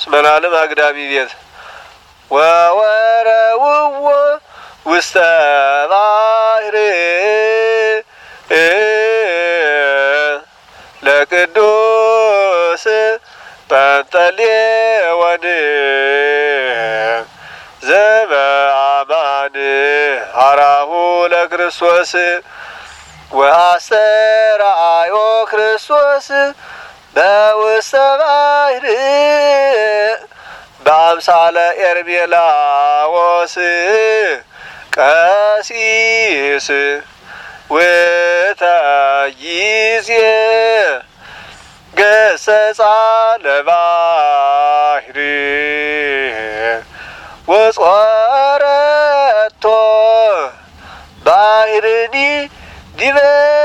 ስመላለም አግዳሚ ቤት ወወረውዎ ውስተ ባሕር ለቅዱስ ጰንጠሌዎን ዘበአማን ሐራሁ ለክርስቶስ ወአስተርአዮ ክርስቶስ በውስተ ባሕር በአምሳለ ኤርሜላዎስ ቀሲስ ወተይዜ ገሰጻ ለባሕር ወጾረቶ ባሕርኒ ዲበ